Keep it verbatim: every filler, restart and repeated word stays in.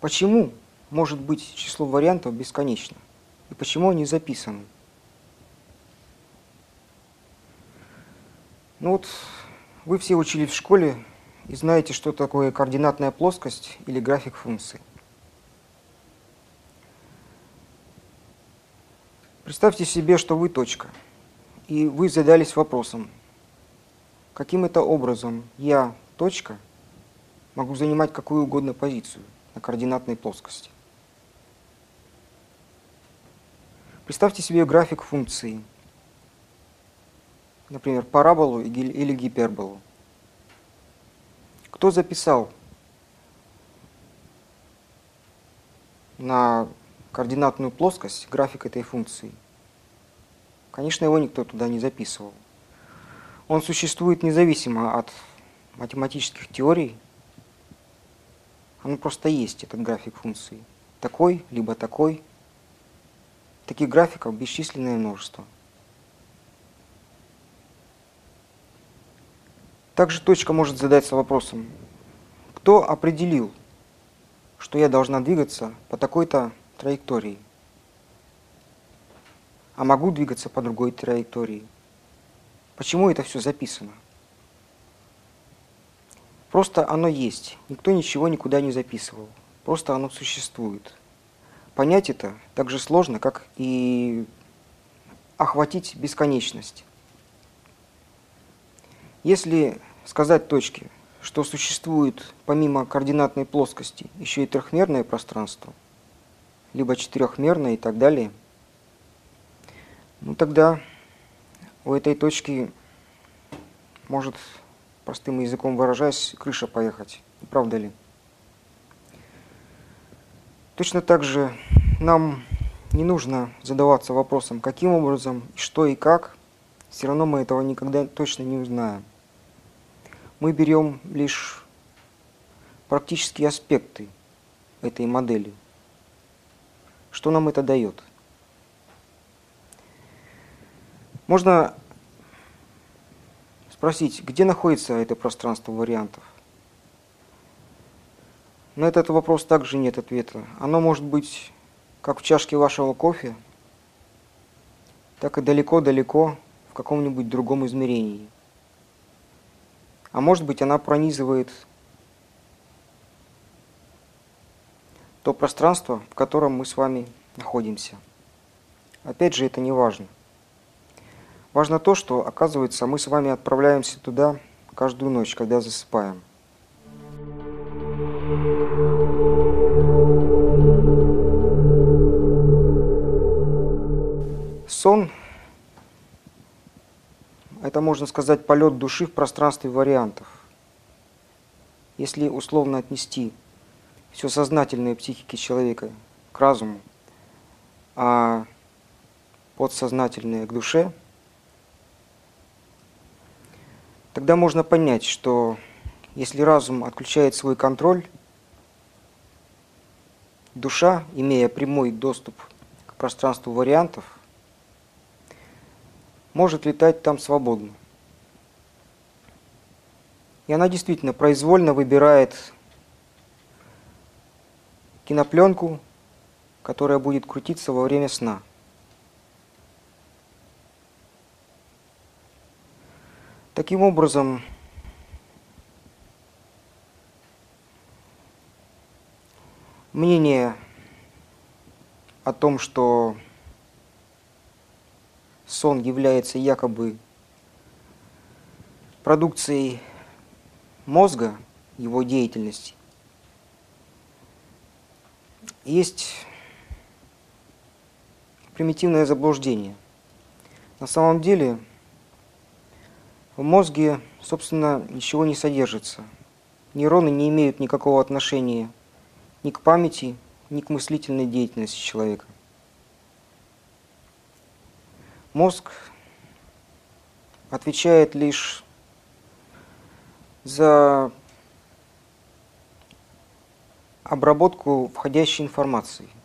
Почему может быть число вариантов бесконечно? И почему они записаны? Ну вот, вы все учились в школе и знаете, что такое координатная плоскость или график функций. Представьте себе, что вы точка, и вы задались вопросом, каким это образом я, точка, могу занимать какую угодно позицию на координатной плоскости. Представьте себе график функции, например, параболу или гиперболу. Кто записал на координатную плоскость график этой функции? Конечно, его никто туда не записывал. Он существует независимо от математических теорий. Он просто есть, этот график функции. Такой, либо такой. Таких графиков бесчисленное множество. Также точка может задаться вопросом, кто определил, что я должна двигаться по такой-то траектории, а могу двигаться по другой траектории. Почему это все записано? Просто оно есть, никто ничего никуда не записывал, просто оно существует. Понять это так же сложно, как и охватить бесконечность. Если сказать точке, что существует помимо координатной плоскости еще и трехмерное пространство, либо четырехмерное и так далее, ну тогда у этой точки может, простым языком выражаясь, крыша поехать. Не правда ли? Точно так же нам не нужно задаваться вопросом, каким образом, что и как. Все равно мы этого никогда точно не узнаем. Мы берем лишь практические аспекты этой модели. Что нам это дает? Можно спросить, где находится это пространство вариантов? На этот вопрос также нет ответа. Оно может быть как в чашке вашего кофе, так и далеко-далеко в каком-нибудь другом измерении. А может быть, она пронизывает то пространство, в котором мы с вами находимся. Опять же, это не важно. Важно то, что, оказывается, мы с вами отправляемся туда каждую ночь, когда засыпаем. Сон – это, можно сказать, полет души в пространстве вариантов. Если условно отнести все сознательное психики человека к разуму, а подсознательное к душе, тогда можно понять, что если разум отключает свой контроль, душа, имея прямой доступ к пространству вариантов, может летать там свободно. И она действительно произвольно выбирает кинопленку, которая будет крутиться во время сна. Таким образом, мнение о том, что сон является якобы продукцией мозга, его деятельности, есть примитивное заблуждение. На самом деле в мозге, собственно, ничего не содержится. Нейроны не имеют никакого отношения ни к памяти, ни к мыслительной деятельности человека. Мозг отвечает лишь за обработку входящей информации.